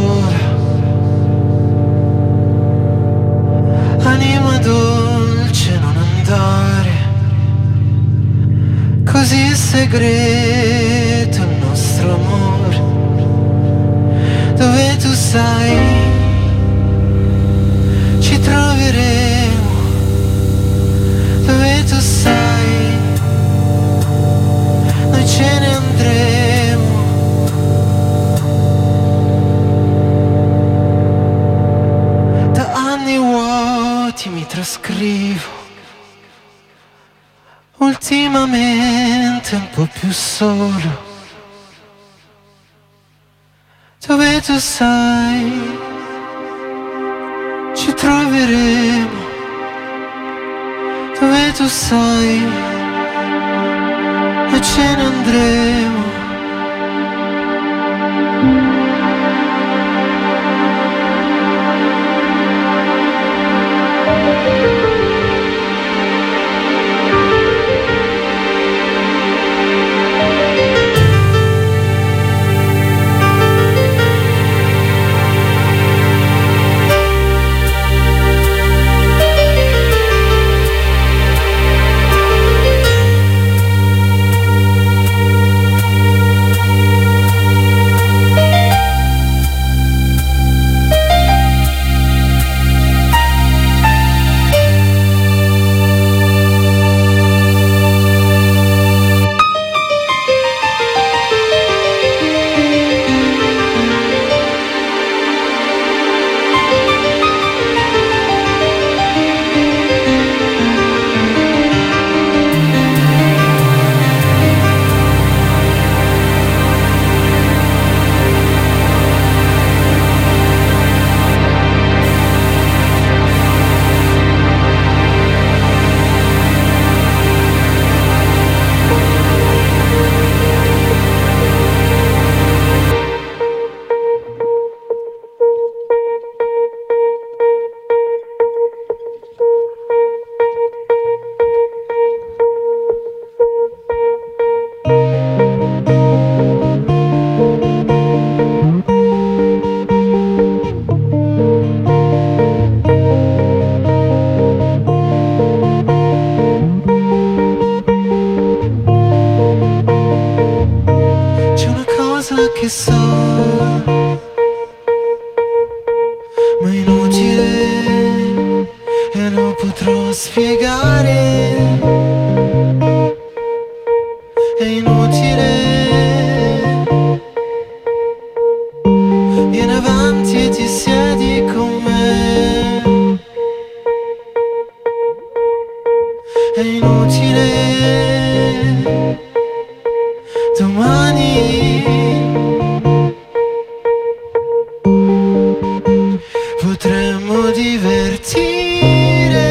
sola. Anima dolce, non andare così segreto il nostro amore. Dove tu sai ci troveremo, dove tu sai noi ce ne andremo. Da anni vuoti mi trascrivo, ultimamente un po' più solo. Dove tu sai ci troveremo, dove tu sai e ce ne andremo. Che so, ma è inutile e non potrò spiegare. È inutile, vieni avanti e ti siedi con me. È inutile, domani potremmo divertire.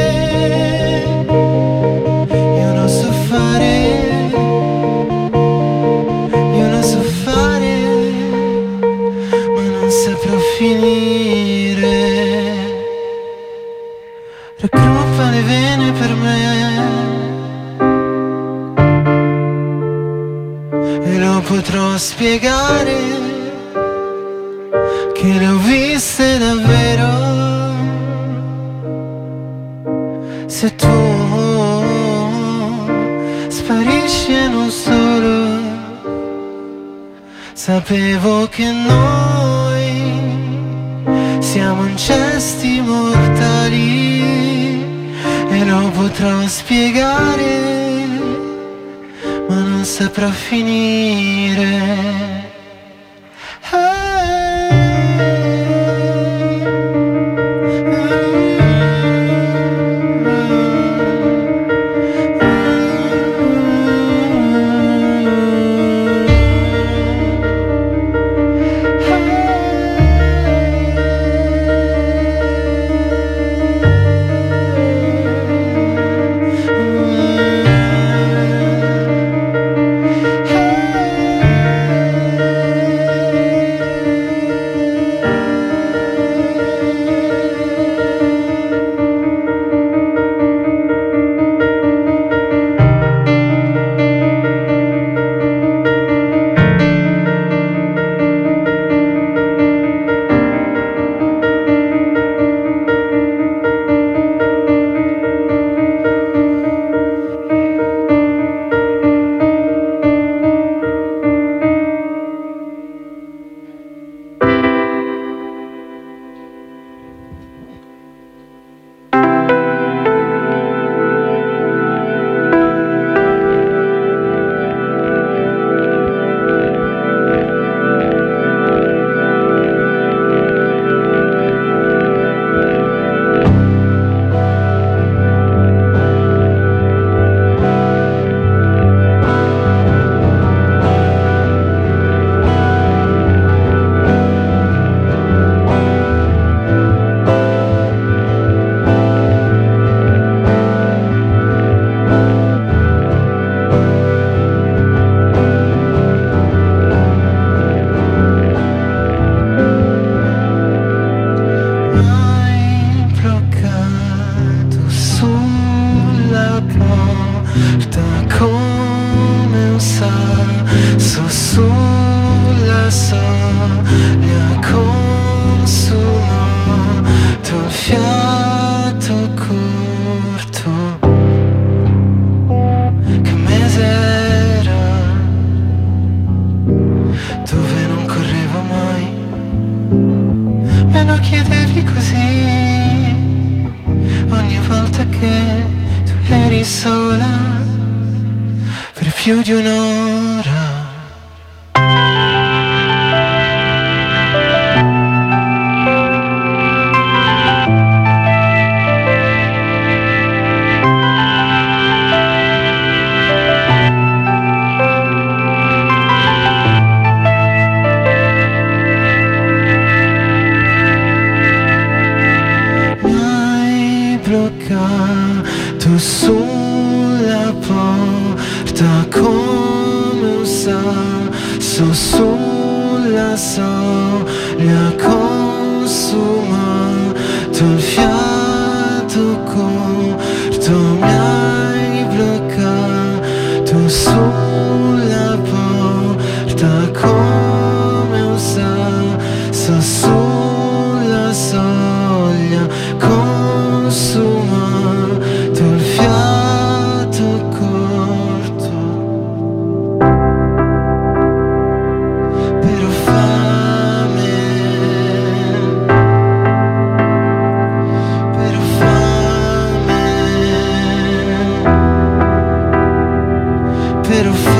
Io non so fare, io non so fare, ma non saprò finire. Raggruppa le vene per me e lo potrò spiegare che le ho viste davvero. Se tu sparisci e non solo, sapevo che noi siamo incesti mortali e lo potrò spiegare, ma non saprà finire. lo chiedevi così, ogni volta che tu eri sola, per più di un'ora. Sulla porta come un sasso sulla soglia, consumato il fiato corto, mi hai bloccato sulla porta come un sasso sulla soglia, consumato il fiato corto, però fame, però fame, però fame.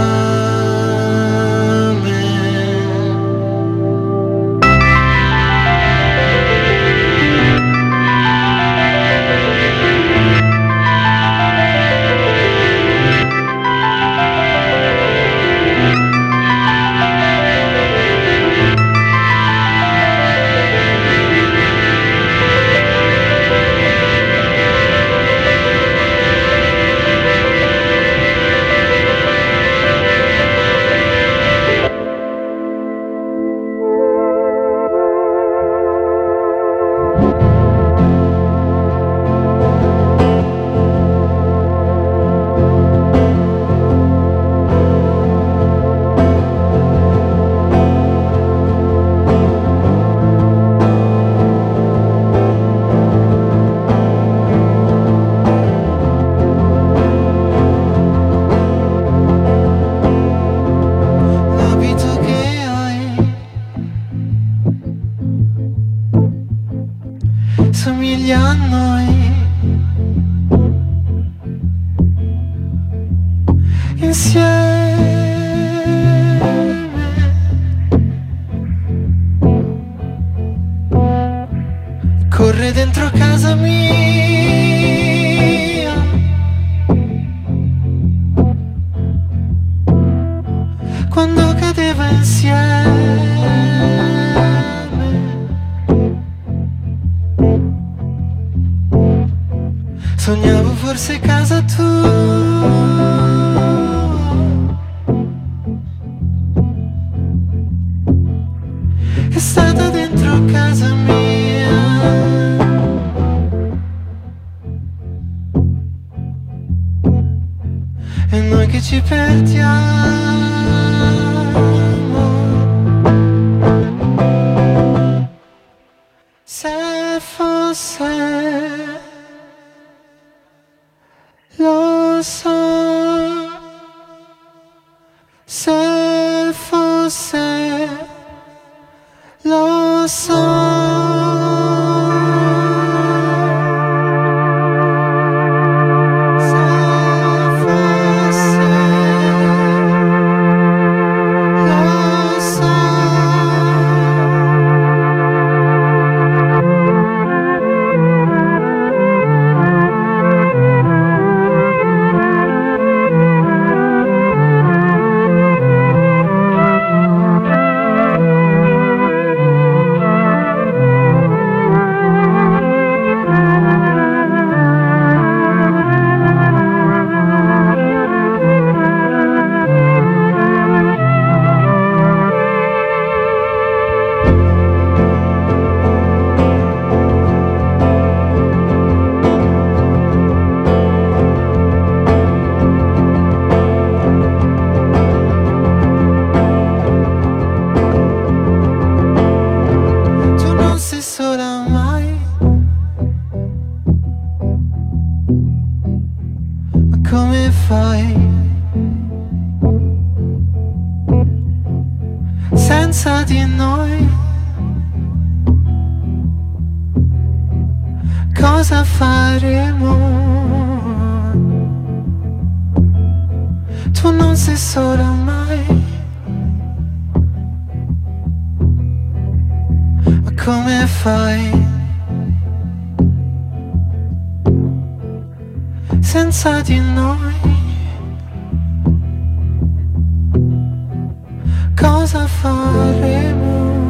Somiglia a noi, insieme, corre dentro casa mia, quando cadeva insieme. Sognavo forse casa tua, è stata dentro casa mia, e noi che ci perdiamo, se fosse. Lo so, se fosse, lo so. come fai? Senza di noi cosa faremo? Tu non sei sola mai, ma come fai? Senza di noi cosa faremo?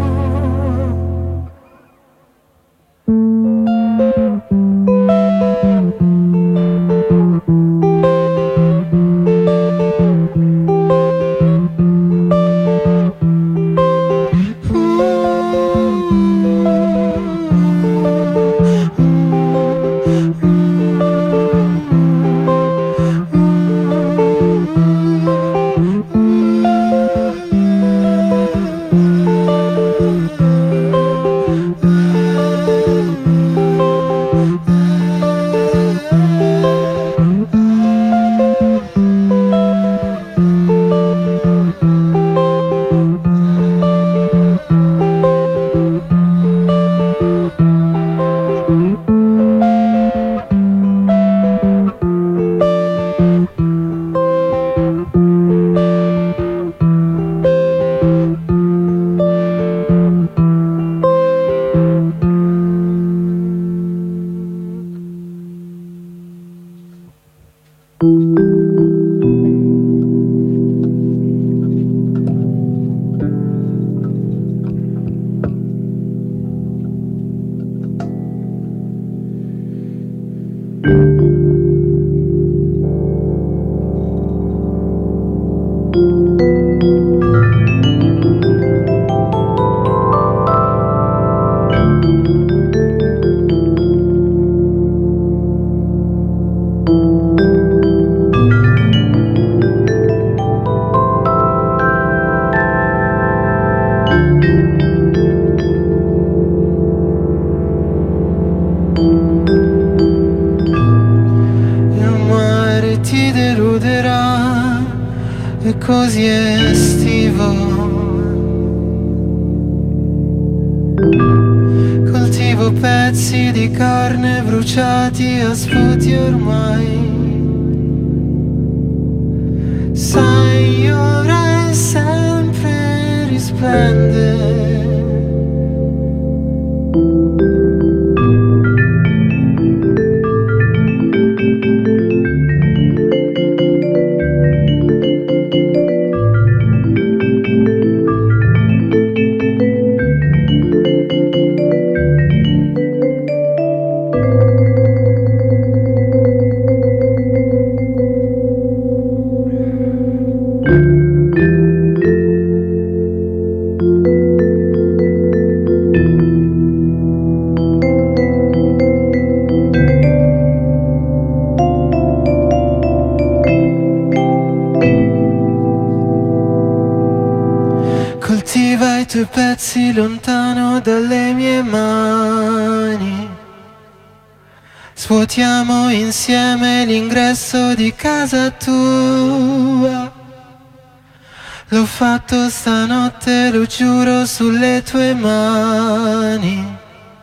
Così estivo, coltivo pezzi di carne bruciati a sputi ormai. Sai, ora e sempre risplende. Coltiva i tuoi pezzi lontano dalle mie mani. Svuotiamo insieme l'ingresso di casa tua. L'ho fatto stanotte, lo giuro, sulle tue mani.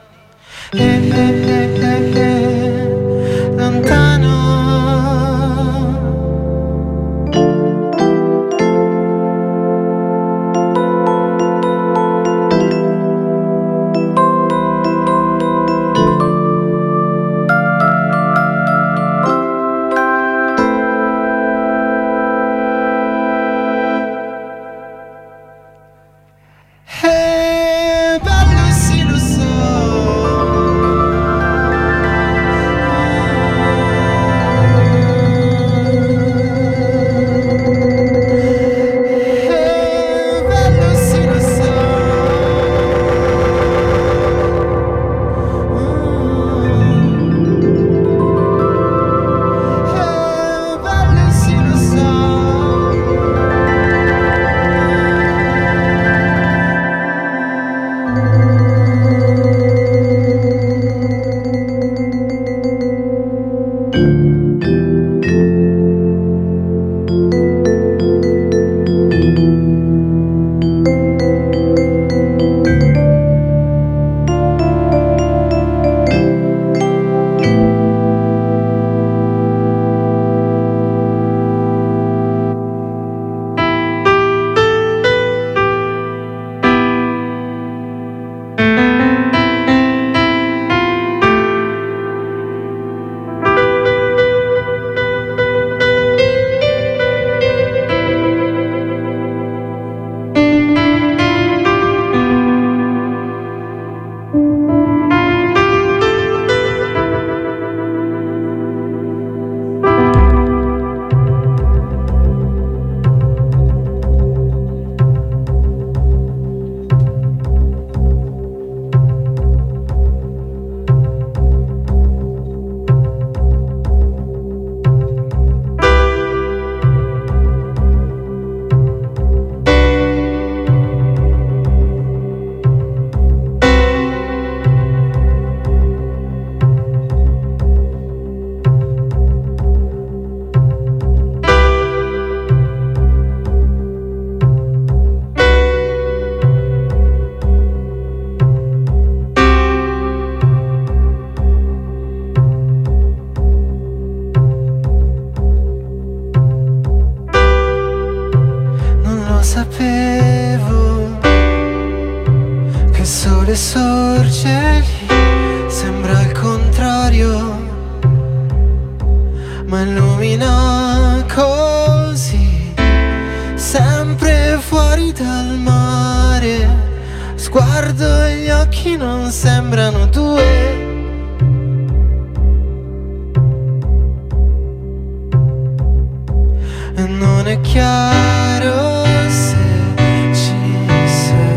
Lontano. Bello sorge lì, sembra il contrario, ma illumina così, sempre fuori dal mare. Sguardo e gli occhi non sembrano due, e non è chiaro se ci sei.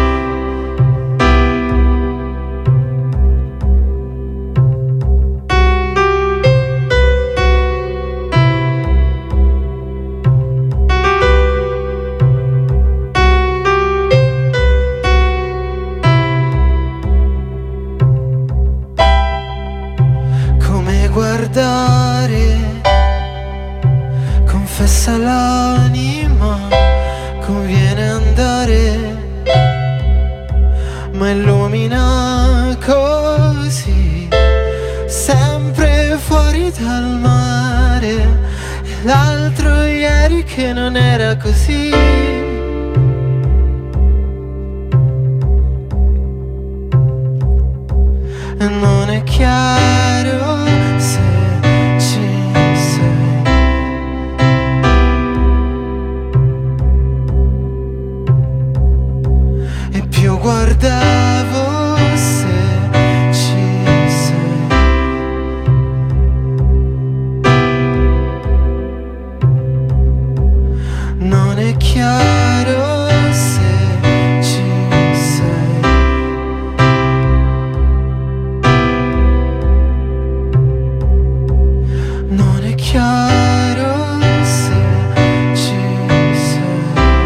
Come guardare, confessa l'anima, conviene andare, ma illumina così, sempre fuori dal mare. E l'altro ieri che non era così. E non è chiaro se ci sei. E più guardavo se ci sei. Non è chiaro se ci sei. Non è chiaro se ci sei.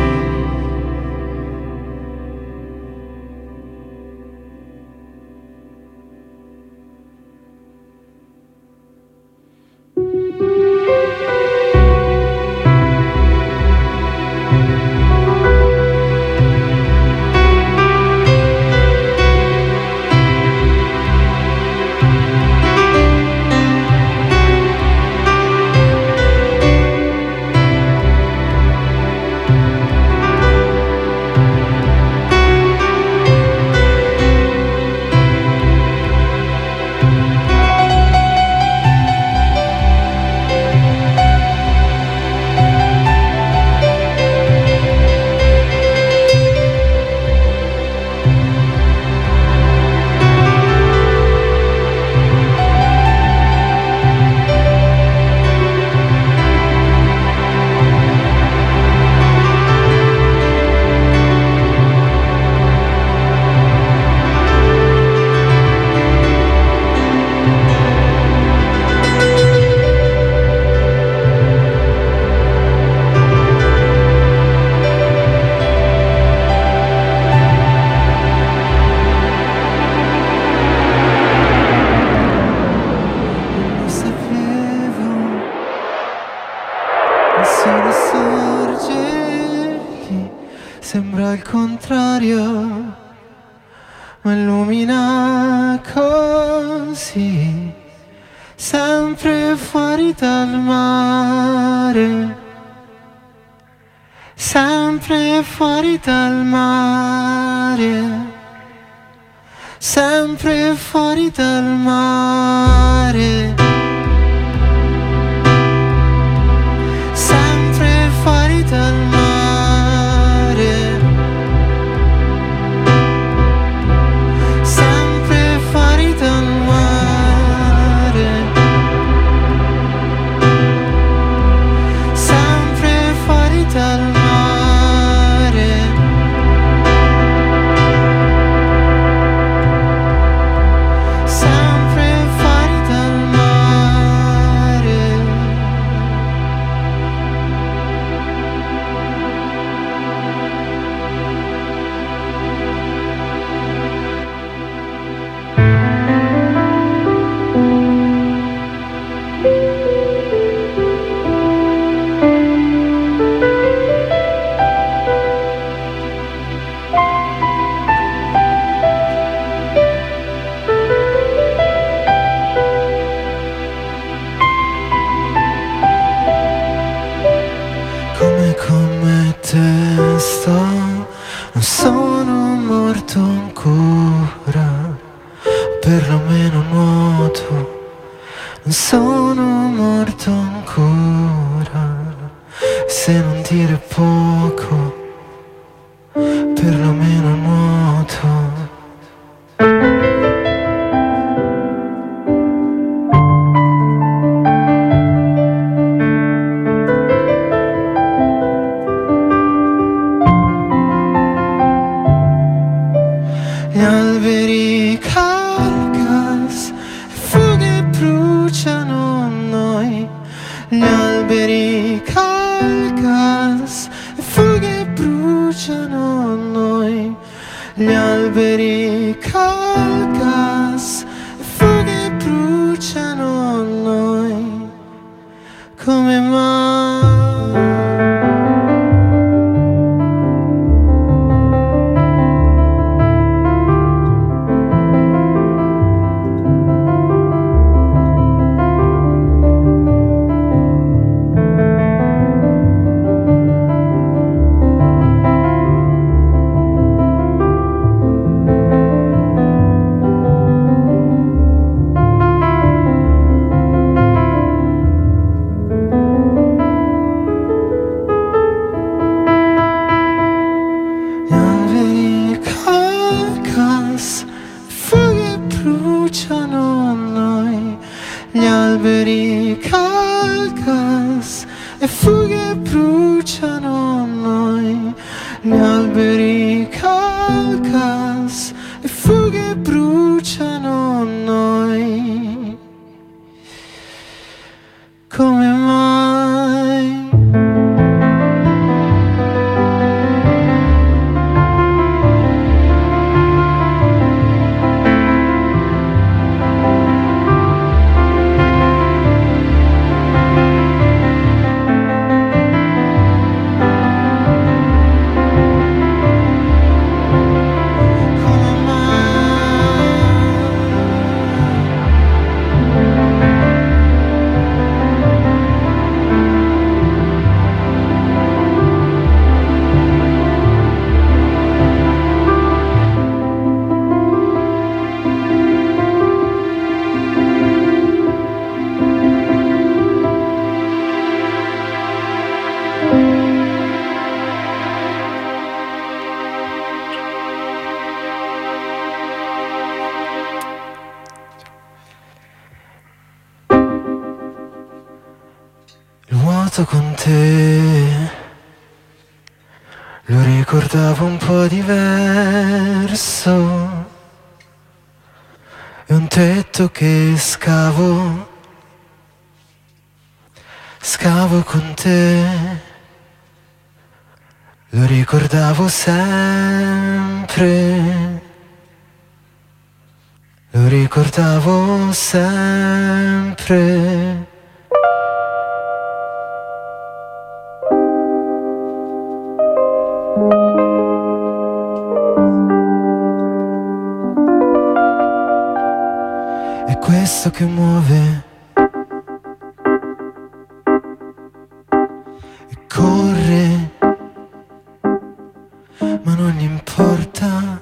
Il sole sorge lì, sembra il contrario, ma illumina così, sempre fuori dal mare, sempre fuori dal mare, sempre fuori dal mare. Sempre fuori dal mare, sempre perlomeno nuoto, non sono morto ancora, se non dire poco, perlomeno nuoto. Gli alberi Calcas e fughe bruciano noi. Gli alberi Calcas e fughe bruciano noi. Gli alberi Calcas e fughe bruciano noi. Come mai? Gli alberi Calcas e fughe bruciano noi. Gli alberi Calcas e fughe bruciano noi. Come mai? Il vuoto con te lo ricordavo un po' diverso, è un tetto che scavo con te, lo ricordavo sempre, lo ricordavo sempre. È questo che muove e corre, ma non gli importa,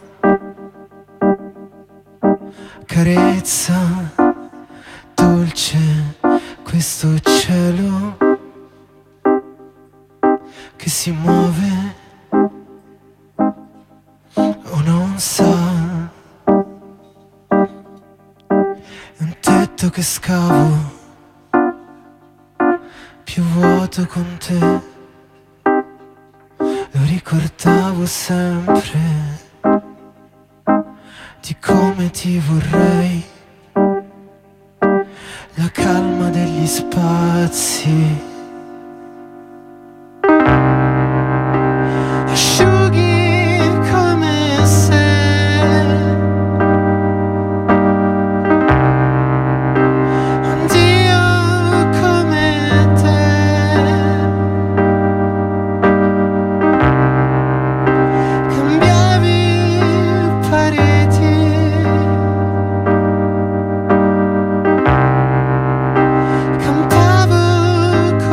carezza dolce questo cielo che si muove o non sa. Che scavo, più vuoto con te, lo ricordavo sempre, di come ti vorrei, la calma degli spazi, asciughi come se campavo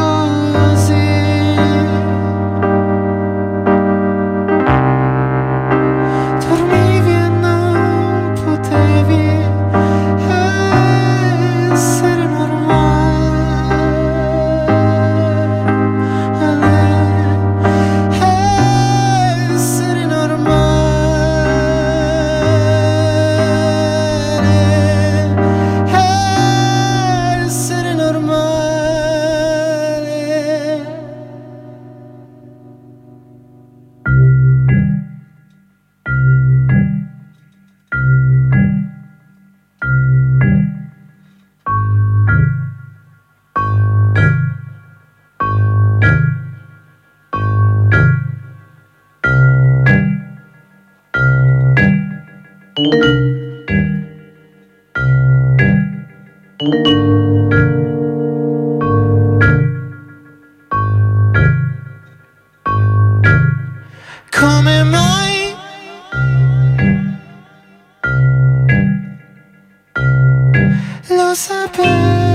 lo sapevo.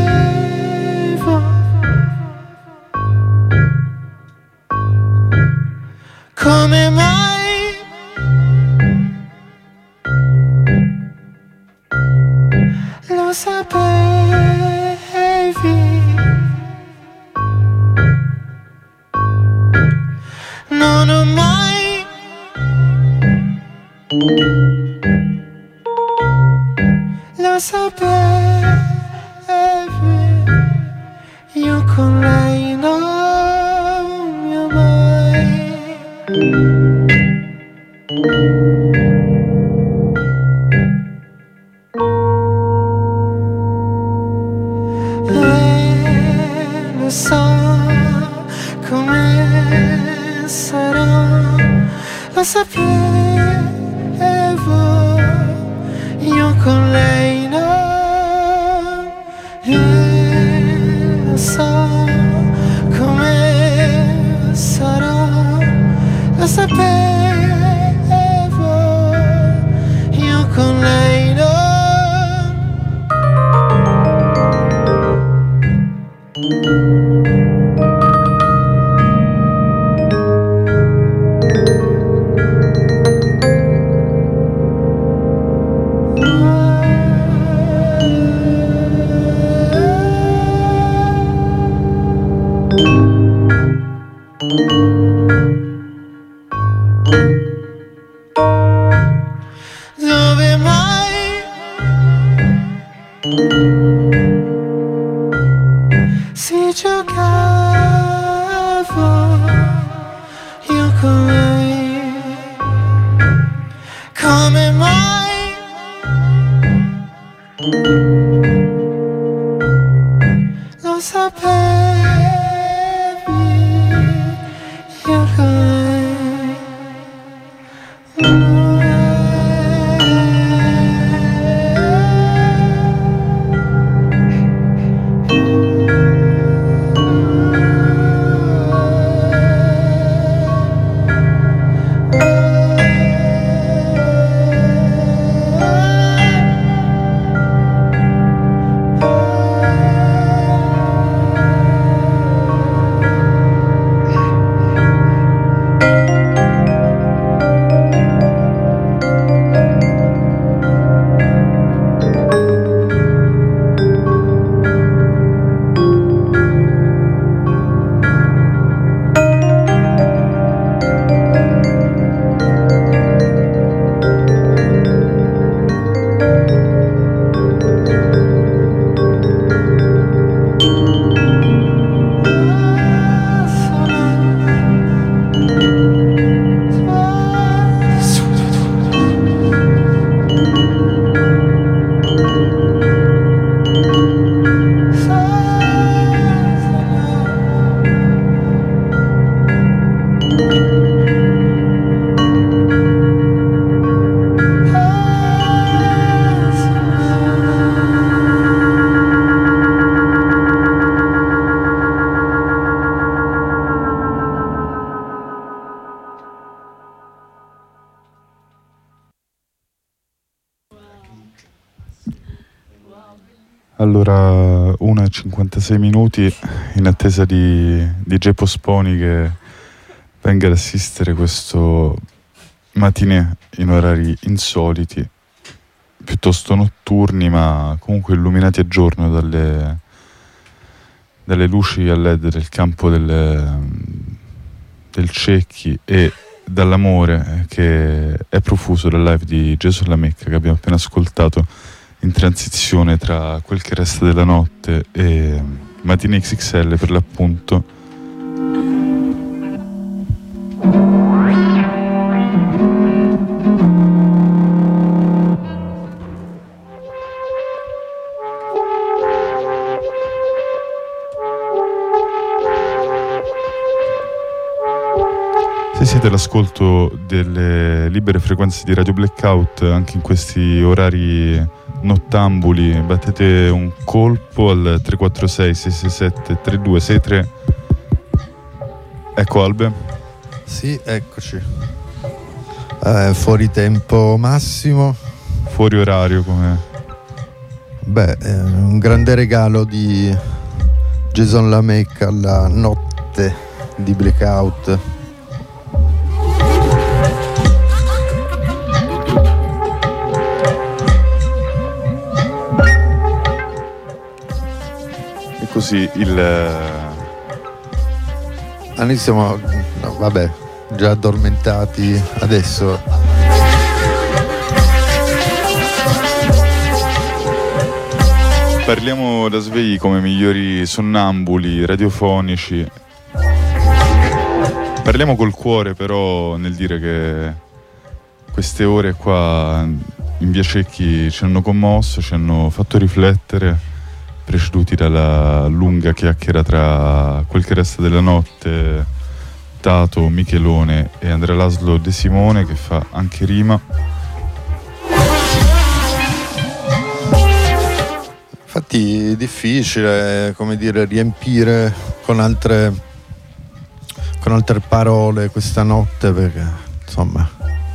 Come mai lo sapevi? Non ho mai lo sapevi. Io con lei non mi ho mai. Lo so come sarà, lo sapevo, io con lei no. Lo so come sarà, lo sapevo, io con lei no. Dove mai si giocava io con lei? Come mai lo sapevi io con lei? Allora, 1:56 minuti in attesa di DJ Posponi che venga ad assistere questo matinée in orari insoliti, piuttosto notturni, ma comunque illuminati a giorno dalle luci a LED del campo del Cecchi e dall'amore che è profuso dal live di Gesù alla Mecca che abbiamo appena ascoltato in transizione tra Quel che resta della notte e Matinee XXL per l'appunto. Se siete all'ascolto delle libere frequenze di Radio Blackout anche in questi orari nottambuli, battete un colpo al 346 667 3263. Ecco Albe. Sì, eccoci. Fuori tempo massimo. Fuori orario come Un grande regalo di Jason LeMay alla notte di Blackout. E così Noi siamo già addormentati adesso. Parliamo da svegli come migliori sonnambuli radiofonici. Parliamo col cuore però nel dire che queste ore qua in Via Cecchi ci hanno commosso, ci hanno fatto riflettere, preceduti dalla lunga chiacchiera tra quel che resta della notte, Tato, Michelone e Andrea Laszlo De Simone, che fa anche rima. Infatti è difficile, riempire con altre parole questa notte, perché insomma.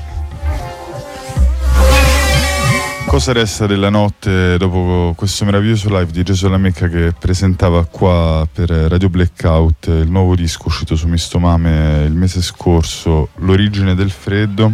Cosa resta della notte dopo questo meraviglioso live di Jason LeMay che presentava qua per Radio Blackout il nuovo disco uscito su Mistomame il mese scorso, L'origine del freddo?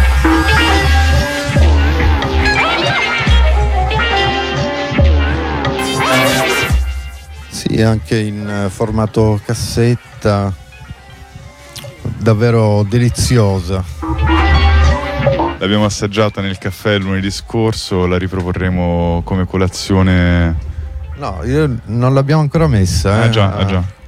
Sì, anche in formato cassetta, davvero deliziosa. L'abbiamo assaggiata nel caffè lunedì scorso, la riproporremo come colazione. No, non l'abbiamo ancora messa. Ah già.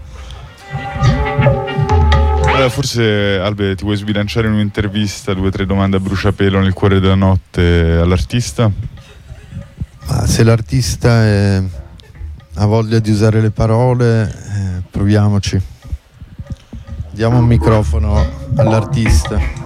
Allora, forse Albe, ti vuoi sbilanciare in un'intervista 2 o 3 domande a bruciapelo nel cuore della notte all'artista? Ma se l'artista ha voglia di usare le parole, proviamoci. Diamo un microfono all'artista.